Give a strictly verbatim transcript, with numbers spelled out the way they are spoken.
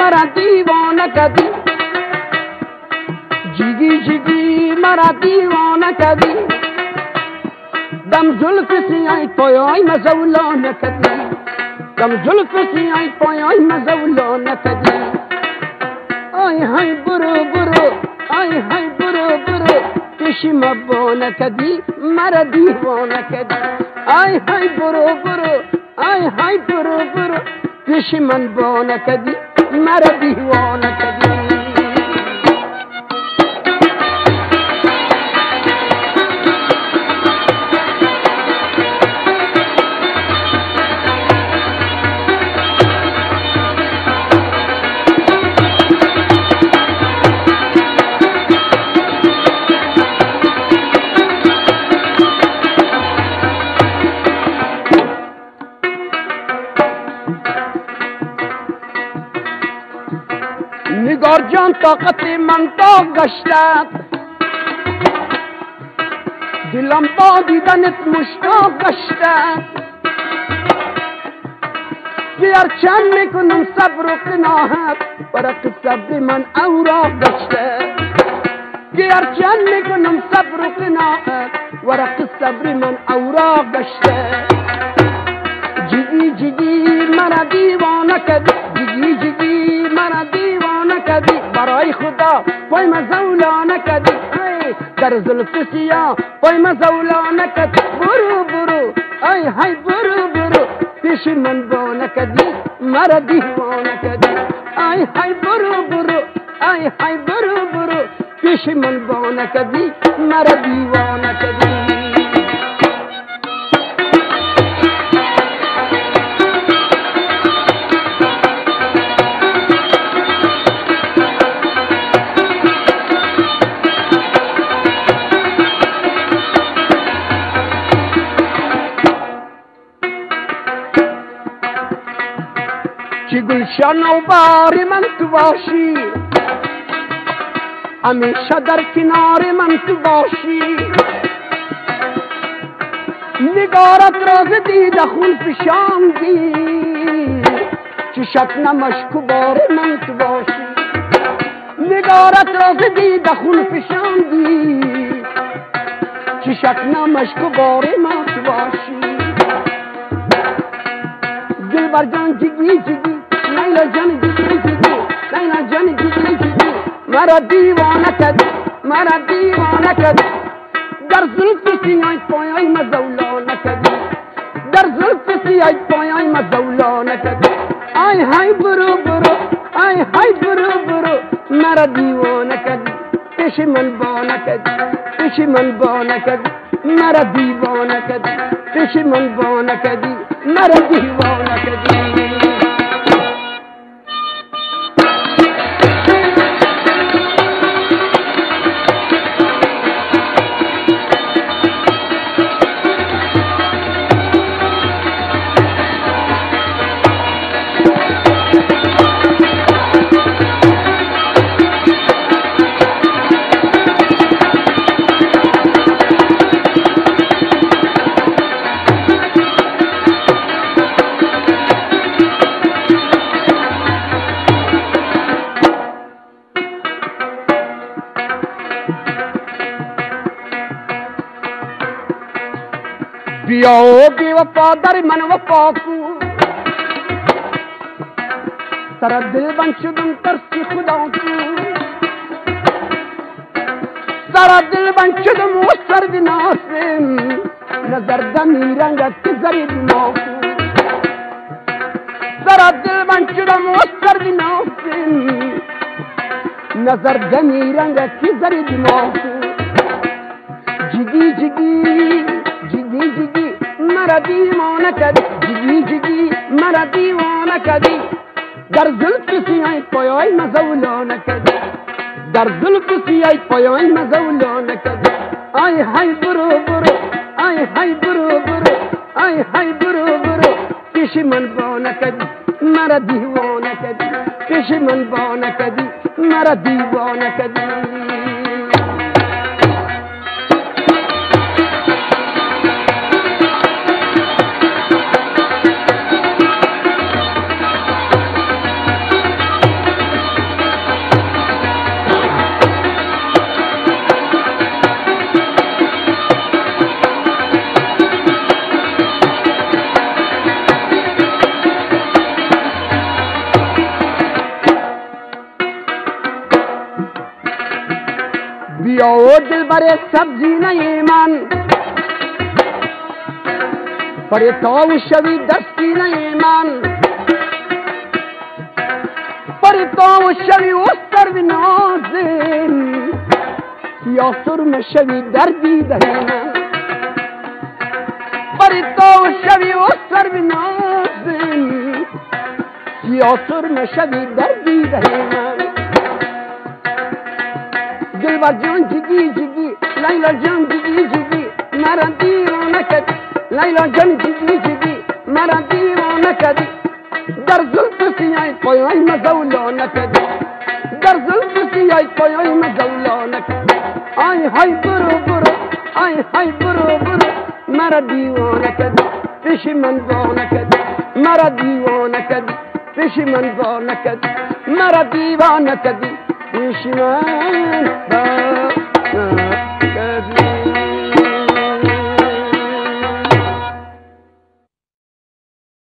مرا دیوانه کردی جگی جگی مرا دیوانه کردی دم زلف سیای پایای مزولانه کردی دم زلف سیای پایای مزولانه کردی آی های برو برو آی های برو برو پیشی مبانه کردی مرا دیوانه کردی آی های برو برو آی های برو برو پیشی من بانه کردی مرا دیوانه کردی نگار جان طاقت من تا گشتد دلم با دیدنت مشتاق گشتد گر چند میکنم صبر و قناعت ورق صبر من اوراق گشتد گر چند میکنم صبر و قناعت ورق صبر من اوراق گشتد جگی جگی مرا دیوانه کردی جگی جگی مرا دیوانه کردی برای خدا پای مزولانه کردی در زلف سیاه پای مزولانه کردی برو برو ای های برو برو پیش من بانه کردی مرا دیوانه کردی ای های برو برو ای های برو برو پیش من بانه کردی مرا دیوانه کردی چی گلشن و بار من تو باشی همیشه در کنار من تو باشی نگارت راز دیده خون فشاندی چشت نمشک و بار من تو باشی نگارت راز دیده خون فشاندی چشت نمشک و بار من تو باشی دل بر جان جگی جگی لیلا جان جگی جگی لیلا جان جگی جگی مرا دیوانه کردی مرا دیوانه کردی در زلف سیای پایای مزولانه کردی در زلف سیای پایای مزولانه کردی آی های برو برو آی های برو برو مرا دیوانه کردی پیش من بانه کردی پیش من بانه کردی مرا دیوانه کردی پیش من بانه کردی مرا دیوانه کردی بیا و بی وفا در من وفا کو سر دل بند شدم ترسی خدا کو سر دل بند شدم و سرد ناسم نظر دمی رنگت که زرید ما کو سر دل بند شدم و سرد ناسم نظر دمی رنگت که زرید ما کو جگی جگی جگی جگی مرا دیوانه کردی جگی جگی مرا دیوانه کردی در زلف سیای پایای مزولانه کردی در زلف سیای پایای مزولانه کردی آی های برو برو آی های برو برو آی های برو برو پیش من بانه کردی مرا دیوانه کردی پیش من بانه کردی مرا دیوانه کردی بیا و دل بر سبزینه من پریتاو شوی دستینه من پریتاو شوی و سرو نازم یا سرم شوی در دیده من پریتاو شوی و سرو نازم یا سرم شوی در دیده من دلبر جان جگی جگی لیلا جان جگی جگی مرا دیوانه کردی لیلا جان جگی جگی مرا دیوانه کردی در زلف سیاه پایای مزولانه کردی در زلف سیاه پایای مزولانه کردی آی های برو برو آی های برو برو مرا دیوانه کردی پیش من وانه کردی مرا دیوانه کردی پیش من وانه کردی مرا دیوانه کردی پیش من